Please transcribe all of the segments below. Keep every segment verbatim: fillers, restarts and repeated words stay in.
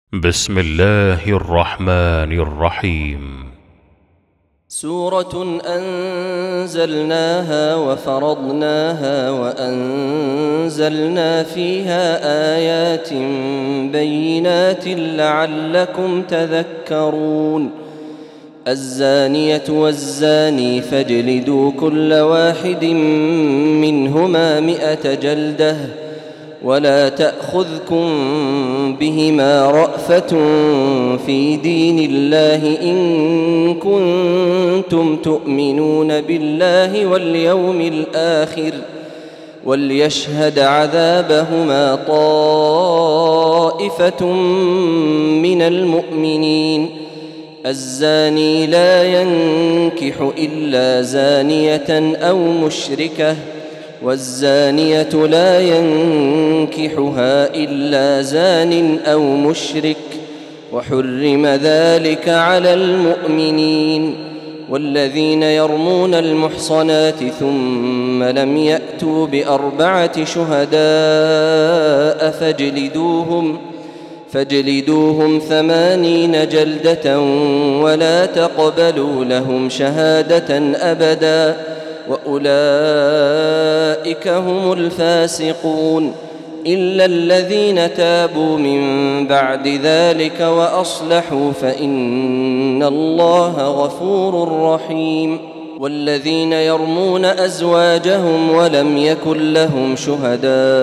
بسم الله الرحمن الرحيم. سورة أنزلناها وفرضناها وأنزلنا فيها آيات بينات لعلكم تذكرون. الزانية والزاني فاجلدوا كل واحد منهما مئة جلدة ولا تأخذكم بهما رأفة في دين الله إن كنتم تؤمنون بالله واليوم الآخر وليشهد عذابهما طائفة من المؤمنين. الزاني لا ينكح إلا زانية أو مشركة والزانية لا ينكحها إلا زان أو مشرك وحرم ذلك على المؤمنين. والذين يرمون المحصنات ثم لم يأتوا بأربعة شهداء فاجلدوهم فاجلدوهم ثمانين جلدة ولا تقبلوا لهم شهادة أبدا وأولئك هم الفاسقون إلا الذين تابوا من بعد ذلك وأصلحوا فإن الله غفور رحيم. والذين يرمون أزواجهم ولم يكن لهم شهداء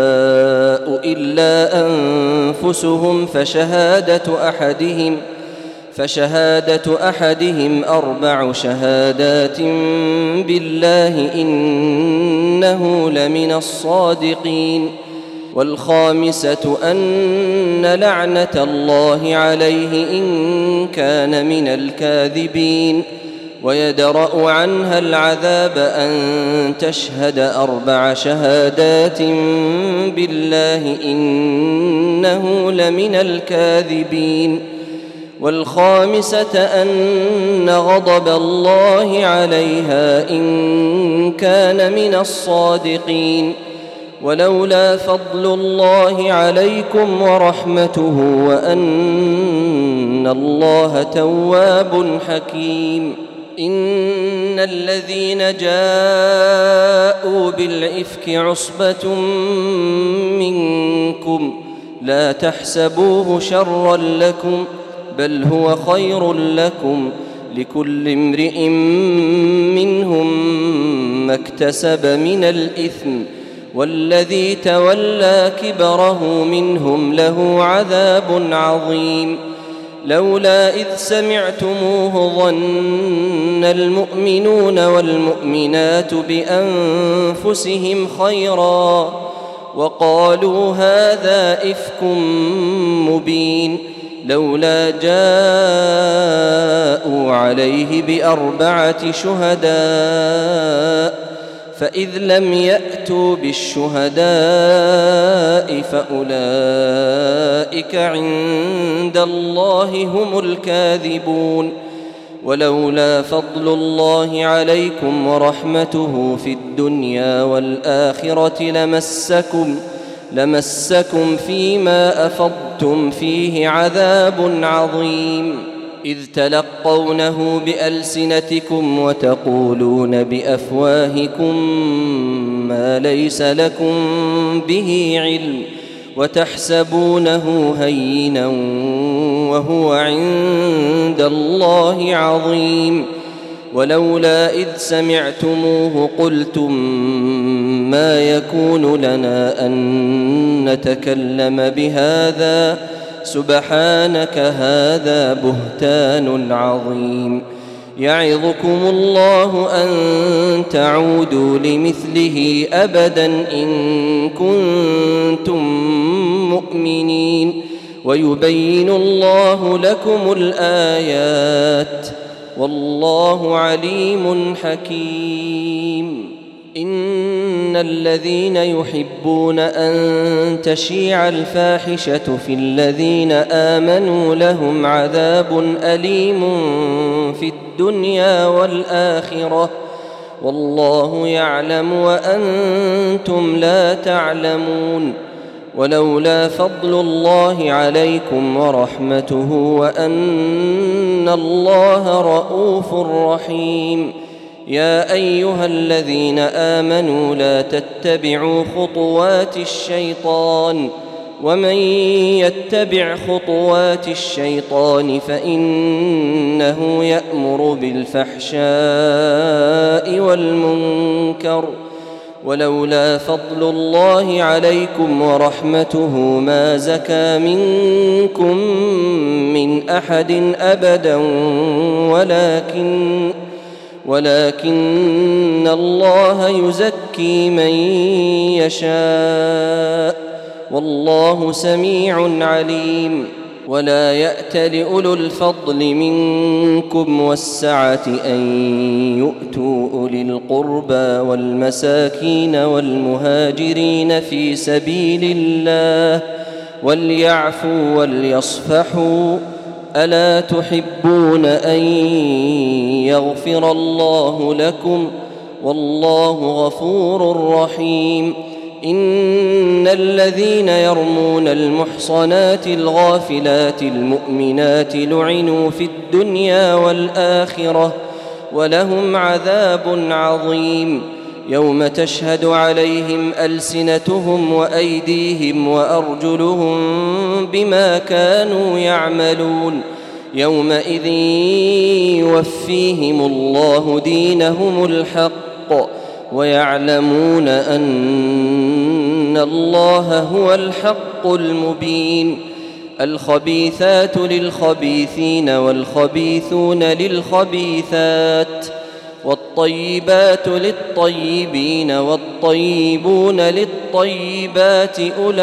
إلا أنفسهم فشهادة أحدهم فشهادة أحدهم أربع شهادات بالله إنه لمن الصادقين. والخامسة أن لعنة الله عليه إن كان من الكاذبين ويدرأ عنها العذاب أن تشهد أربع شهادات بالله إنه لمن الكاذبين. والخامسة أن غضب الله عليها إن كان من الصادقين. ولولا فضل الله عليكم ورحمته وأن الله تواب حكيم. إن الذين جاءوا بالإفك عصبة منكم لا تحسبوه شرا لكم بل هو خير لكم لكل امرئ منهم ما اكتسب من الإثم والذي تولى كبره منهم له عذاب عظيم. لولا إذ سمعتموه ظن المؤمنون والمؤمنات بأنفسهم خيرا وقالوا هذا إفك مبين. لولا جاءوا عليه بأربعة شهداء فإذ لم يأتوا بالشهداء فأولئك عند الله هم الكاذبون. ولولا فضل الله عليكم ورحمته في الدنيا والآخرة لمسكم لمسكم فيما أفضتم فيه عذاب عظيم إذ تلقونه بألسنتكم وتقولون بأفواهكم ما ليس لكم به علم وتحسبونه هينا وهو عند الله عظيم. ولولا إذ سمعتموه قلتم ما يكون لنا أن نتكلم بهذا سبحانك هذا بهتان عظيم. يعظكم الله أن تعودوا لمثله أبدا إن كنتم مؤمنين ويبين الله لكم الآيات والله عليم حكيم. إن الذين يحبون أن تشيع الفاحشة في الذين آمنوا لهم عذاب أليم في الدنيا والآخرة والله يعلم وأنتم لا تعلمون. ولولا فضل الله عليكم ورحمته وأن الله رءوف رحيم. يا أيها الذين آمنوا لا تتبعوا خطوات الشيطان ومن يتبع خطوات الشيطان فإنه يأمر بالفحشاء والمنكر ولولا فضل الله عليكم ورحمته ما زكى منكم من أحد أبدا ولكن ولكن الله يزكي من يشاء والله سميع عليم. ولا يأت لأولو الفضل منكم والسعة أن يؤتوا أولي القربى والمساكين والمهاجرين في سبيل الله وليعفوا وليصفحوا ألا تحبون أن يغفر الله لكم والله غفور رحيم. إن الذين يرمون المحصنات الغافلات المؤمنات لعنوا في الدنيا والآخرة ولهم عذاب عظيم يوم تشهد عليهم ألسنتهم وأيديهم وأرجلهم بما كانوا يعملون يومئذ يوفيهم الله دينهم الحق ويعلمون أن الله هو الحق المبين. الخبيثات للخبيثين والخبيثون للخبيثات والطيبات للطيبين والطيبون للطيبات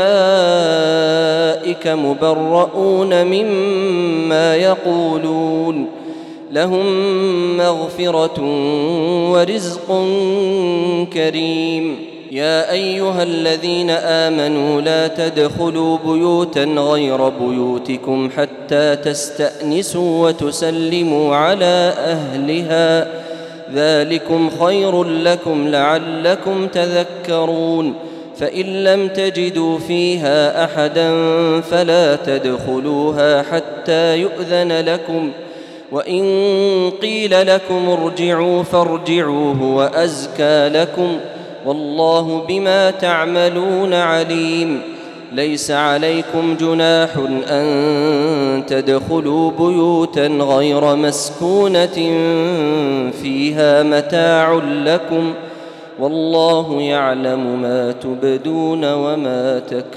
أولئك مبرؤون مما يقولون لهم مغفرة ورزق كريم. يا أيها الذين آمنوا لا تدخلوا بيوتا غير بيوتكم حتى تستأنسوا وتسلموا على أهلها ذلكم خير لكم لعلكم تذكرون. فإن لم تجدوا فيها أحدا فلا تدخلوها حتى يؤذن لكم وإن قيل لكم ارجعوا فارجعوا هو أزكى لكم والله بما تعملون عليم. ليس عليكم جناح أن تدخلوا بيوتا غير مسكونة فيها متاع لكم والله يعلم ما تبدون وما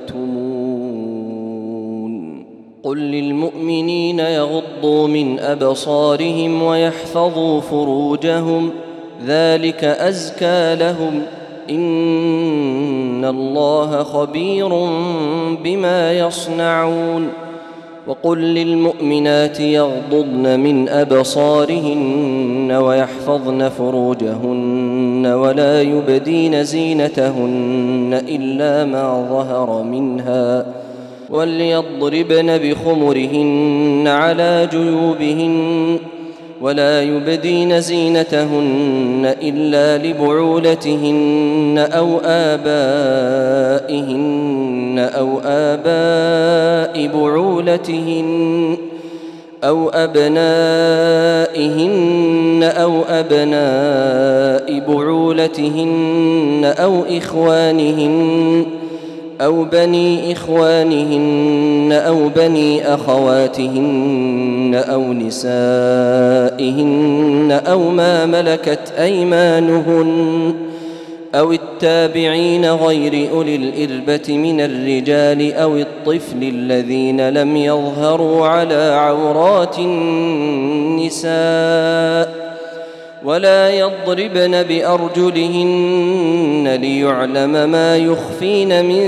تكتمون. قل للمؤمنين يغضوا من أبصارهم ويحفظوا فروجهم ذلك أزكى لهم إن الله خبير بما يصنعون. وقل للمؤمنات يغضضن من أبصارهن ويحفظن فروجهن ولا يبدين زينتهن إلا ما ظهر منها وليضربن بخمرهن على جيوبهن ولا يبدين زينتهن إلا لبعولتهن أو آبائهن أو آباء بعولتهن أو أبنائهن أو أبناء بعولتهن أو إخوانهن أو بني إخوانهن أو بني أخواتهن أو نسائهن أو ما ملكت أيمانهن أو التابعين غير أولي الإربة من الرجال أو الطفل الذين لم يظهروا على عورات النساء ولا يضربن بأرجلهن ليعلم ما يخفين من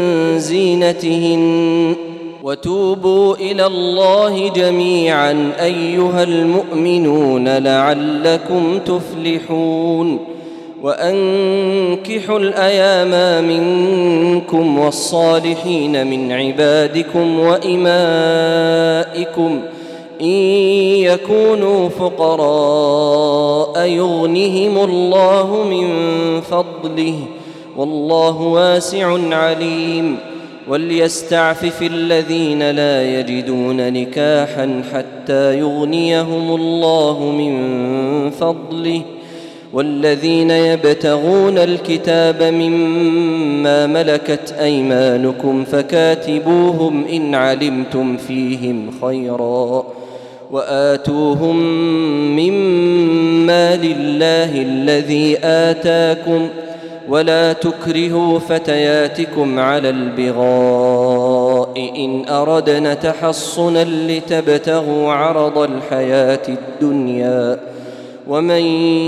زينتهن. وتوبوا إلى الله جميعا أيها المؤمنون لعلكم تفلحون. وأنكحوا الأيام منكم والصالحين من عبادكم وإمائكم إن يكونوا فقراء يغنهم الله من فضله والله واسع عليم. وليستعفف الذين لا يجدون نكاحا حتى يغنيهم الله من فضله والذين يبتغون الكتاب مما ملكت أيمانكم فكاتبوهم إن علمتم فيهم خيرا وآتوهم مما لله الذي آتاكم ولا تكرهوا فتياتكم على البغاء إن أردنا تحصنا لتبتغوا عرض الحياة الدنيا ومن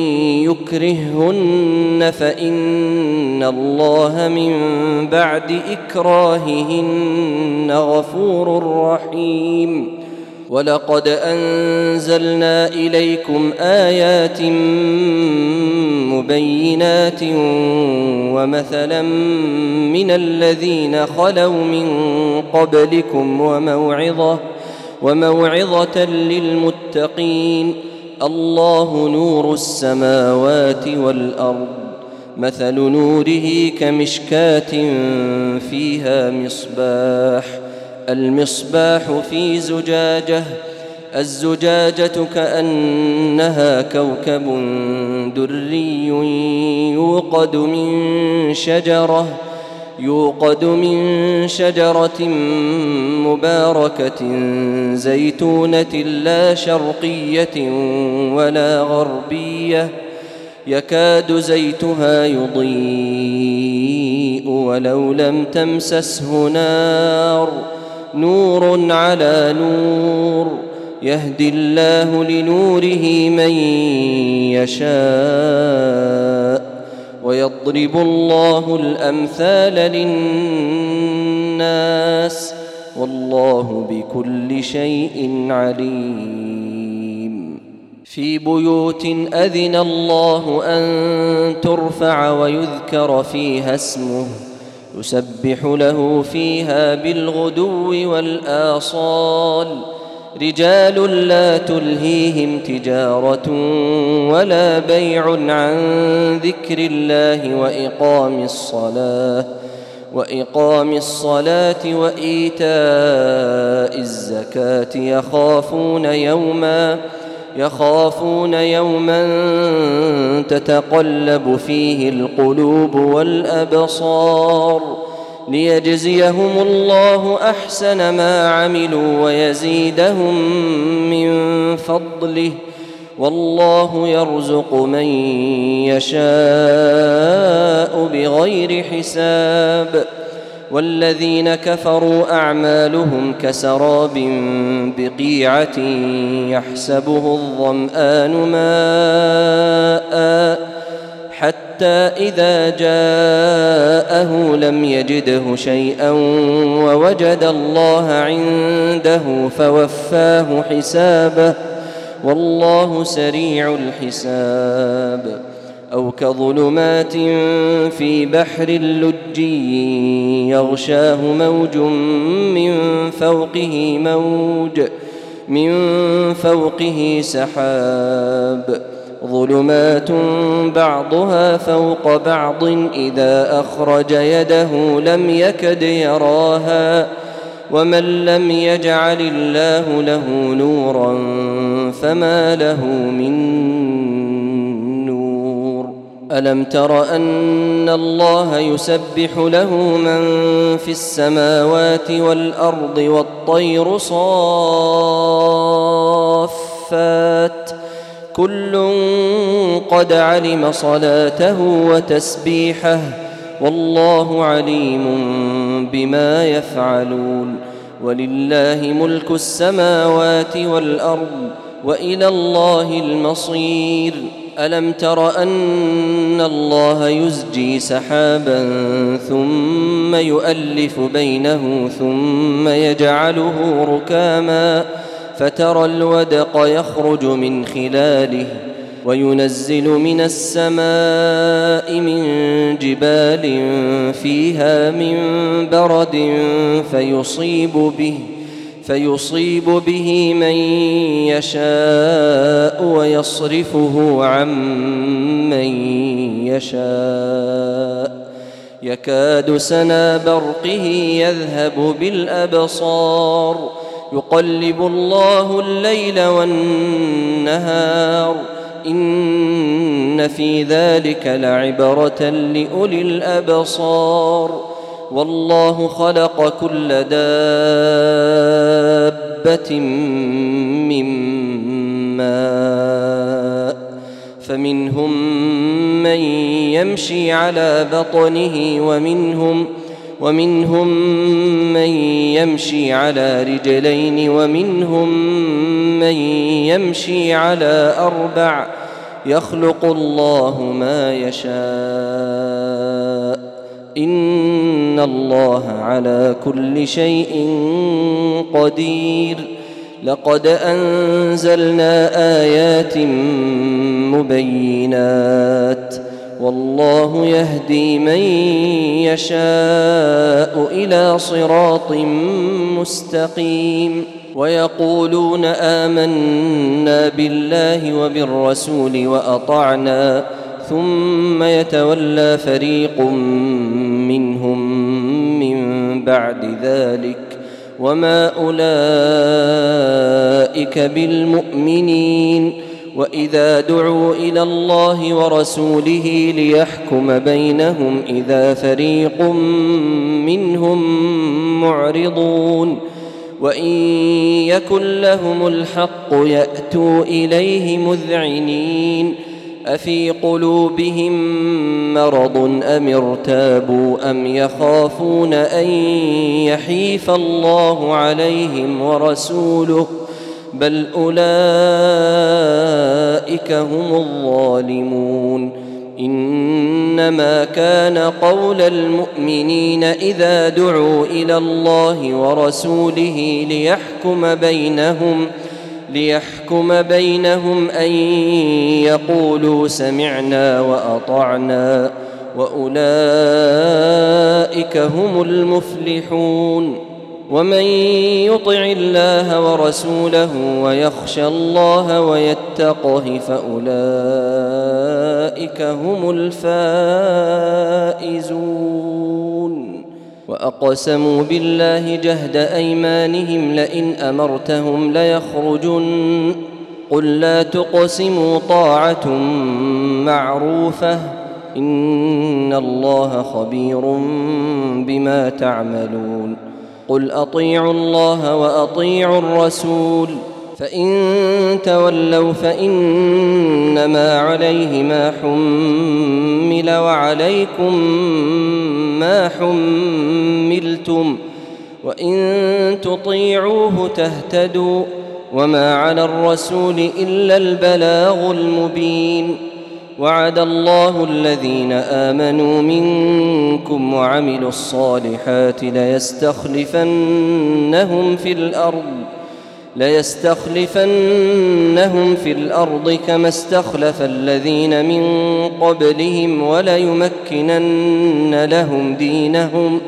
يكرههن فإن الله من بعد إكراههن غفور رحيم. ولقد أنزلنا إليكم آيات مبينات ومثلا من الذين خلوا من قبلكم وموعظة وموعظة للمتقين. الله نور السماوات والأرض مثل نوره كمشكاة فيها مصباح المصباح في زجاجة الزجاجة كأنها كوكب دري يوقد من شجرة يوقد من شجرة مباركة زيتونة لا شرقية ولا غربية يكاد زيتها يضيء ولو لم تمسسه نار نور على نور يهدي الله لنوره من يشاء ويضرب الله الأمثال للناس والله بكل شيء عليم. في بيوت أذن الله أن ترفع ويذكر فيها اسمه يسبح له فيها بالغدو والآصال رجال لا تلهيهم تجارة ولا بيع عن ذكر الله وإقام الصلاة وإقام الصلاة وإيتاء الزكاة يخافون يوما يخافون يوما تتقلب فيه القلوب والأبصار ليجزيهم الله أحسن ما عملوا ويزيدهم من فضله والله يرزق من يشاء بغير حساب. والذين كفروا أعمالهم كسراب بقيعة يحسبه الظمآن ماء حتى إذا جاءه لم يجده شيئا ووجد الله عنده فوفاه حسابه والله سريع الحساب. أو كظلمات في بحر لجي يغشاه موج من فوقه موج من فوقه سحاب ظلمات بعضها فوق بعض إذا أخرج يده لم يكد يراها ومن لم يجعل الله له نورا فما له من نور. ألم تر أن الله يسبح له من في السماوات والأرض والطير صافات كل قد علم صلاته وتسبيحه والله عليم بما يفعلون. ولله ملك السماوات والأرض وإلى الله المصير. ألم تر أن الله يزجي سحابا ثم يؤلف بينه ثم يجعله ركاما فترى الودق يخرج من خلاله وينزل من السماء من جبال فيها من برد فيصيب به فيصيب به من يشاء ويصرفه عن من يشاء يكاد سنا برقه يذهب بالأبصار يقلب الله الليل والنهار إن في ذلك لعبرة لأولي الأبصار والله خلق كل دابة من ماء فمنهم من يمشي على بطنه ومنهم ومنهم من يمشي على رجلين ومنهم من يمشي على أربع يخلق الله ما يشاء إن الله على كل شيء قدير لقد أنزلنا آيات مبينات والله يهدي من يشاء إلى صراط مستقيم ويقولون آمنا بالله وبالرسول وأطعنا ثم يتولى فريق منهم من بعد ذلك وما أولئك بالمؤمنين وإذا دعوا إلى الله ورسوله ليحكم بينهم إذا فريق منهم معرضون وإن يكن لهم الحق يأتوا إليه مذعنين أفي قلوبهم مرض أم ارتابوا أم يخافون أن يحيف الله عليهم ورسوله بل أولئك هم الظالمون إنما كان قول المؤمنين إذا دعوا إلى الله ورسوله ليحكم بينهم ليحكم بينهم أن يقولوا سمعنا وأطعنا وأولئك هم المفلحون ومن يطع الله ورسوله ويخشى الله ويتقه فأولئك هم الفائزون وأقسموا بالله جهد أيمانهم لئن أمرتهم ليخرجن قل لا تقسموا طاعة معروفة إن الله خبير بما تعملون قل أطيعوا الله وأطيعوا الرسول فإن تولوا فإنما عليه ما حمل وعليكم ما حملتم وإن تطيعوه تهتدوا وما على الرسول إلا البلاغ المبين وعد الله الذين آمنوا منكم وعملوا الصالحات ليستخلفنهم في الأرض ليستخلفنهم في الأرض كما استخلف الذين من قبلهم وليمكنن لهم دينهم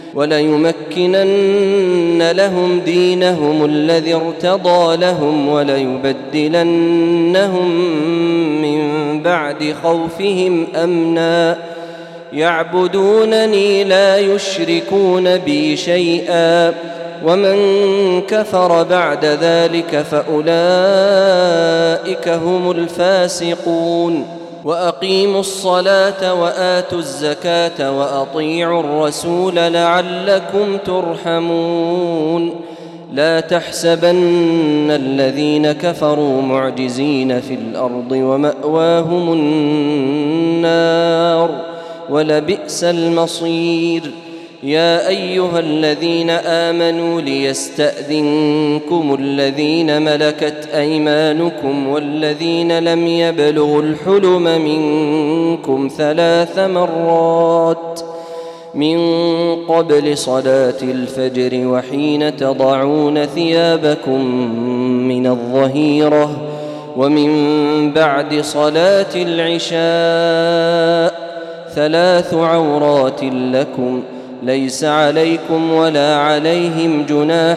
وليمكنن لهم دينهم الذي ارتضى لهم وليبدلنهم من بعد خوفهم أمنا يعبدونني لا يشركون بي شيئا ومن كفر بعد ذلك فأولئك هم الفاسقون وأقيموا الصلاة وآتوا الزكاة وأطيعوا الرسول لعلكم ترحمون لا تحسبن الذين كفروا معجزين في الأرض ومأواهم النار ولبئس المصير يا أيها الذين آمنوا ليستأذنكم الذين ملكت أيمانكم والذين لم يبلغوا الحلم منكم ثلاث مرات من قبل صلاة الفجر وحين تضعون ثيابكم من الظهيرة ومن بعد صلاة العشاء ثلاث عورات لكم ليس عليكم ولا عليهم جناح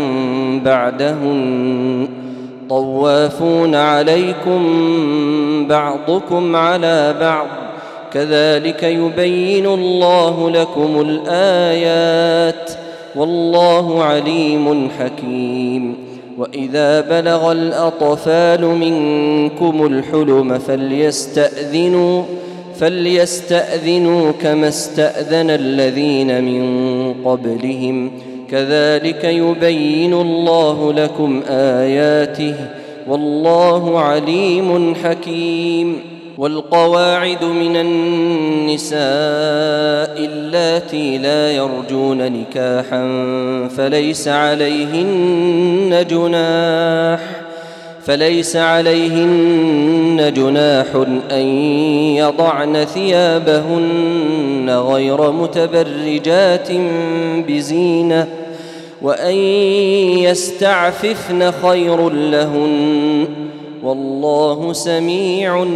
بعدهن طوافون عليكم بعضكم على بعض كذلك يبين الله لكم الآيات والله عليم حكيم. وإذا بلغ الأطفال منكم الحلم فليستأذنوا فليستأذنوا كما استأذن الذين من قبلهم كذلك يبين الله لكم آياته والله عليم حكيم. والقواعد من النساء اللاتي لا يرجون نكاحا فليس عليهن جناح فليس عليهن جناح أن يضعن ثيابهن غير متبرجات بزينة وأن يستعففن خير لهن والله سميع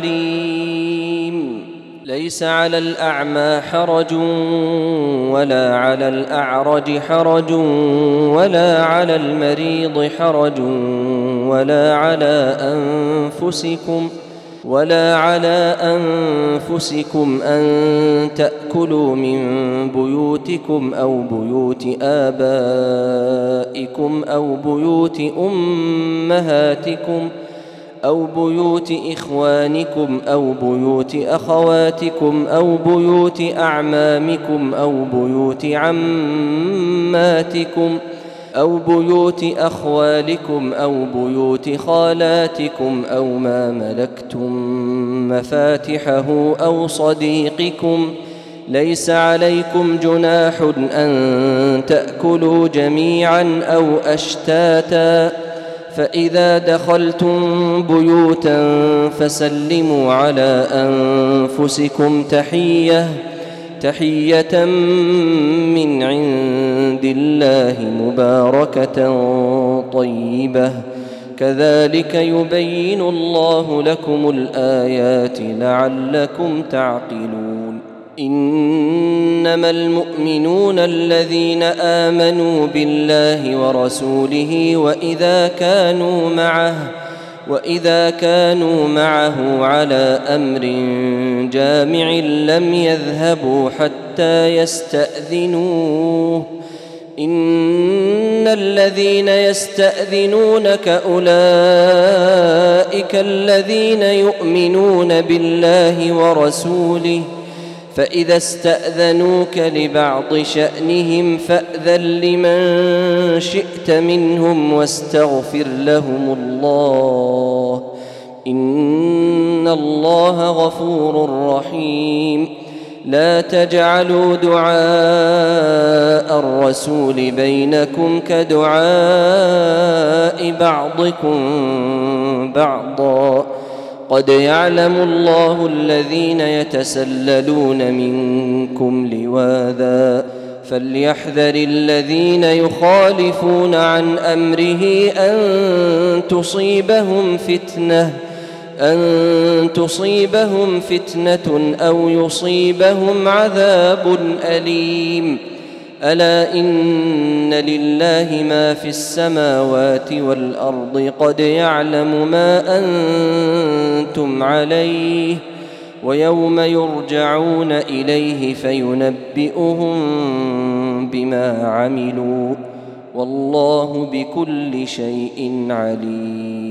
عليم. ليس على الأعمى حرج ولا على الأعرج حرج ولا على المريض حرج ولا على أنفسكم ولا على أنفسكم أن تأكلوا من بيوتكم أو بيوت آبائكم أو بيوت أمهاتكم أو بيوت إخوانكم أو بيوت أخواتكم أو بيوت أعمامكم أو بيوت عماتكم أو بيوت أخوالكم أو بيوت خالاتكم أو ما ملكتم مفاتحه أو صديقكم. ليس عليكم جناح أن تأكلوا جميعا أو أشتاتا فإذا دخلتم بيوتا فسلموا على أنفسكم تحية تحية من عند الله مباركة طيبة كذلك يبين الله لكم الآيات لعلكم تعقلون. إنما المؤمنون الذين آمنوا بالله ورسوله وإذا كانوا معه وإذا كانوا معه على أمر جامع لم يذهبوا حتى يستأذنوه. إن الذين يستأذنونك أولئك الذين يؤمنون بالله ورسوله فإذا استأذنوك لبعض شأنهم فأذن لمن شئت منهم واستغفر لهم الله إن الله غفور رحيم. لا تجعلوا دعاء الرسول بينكم كدعاء بعضكم بعضا قد يعلم الله الذين يتسللون منكم لواذا فليحذر الذين يخالفون عن أمره أن تصيبهم فتنة أن تصيبهم فتنة أو يصيبهم عذاب أليم. ألا إن لله ما في السماوات والأرض قد يعلم ما أنتم عليه ويوم يرجعون إليه فينبئهم بما عملوا والله بكل شيء عليم.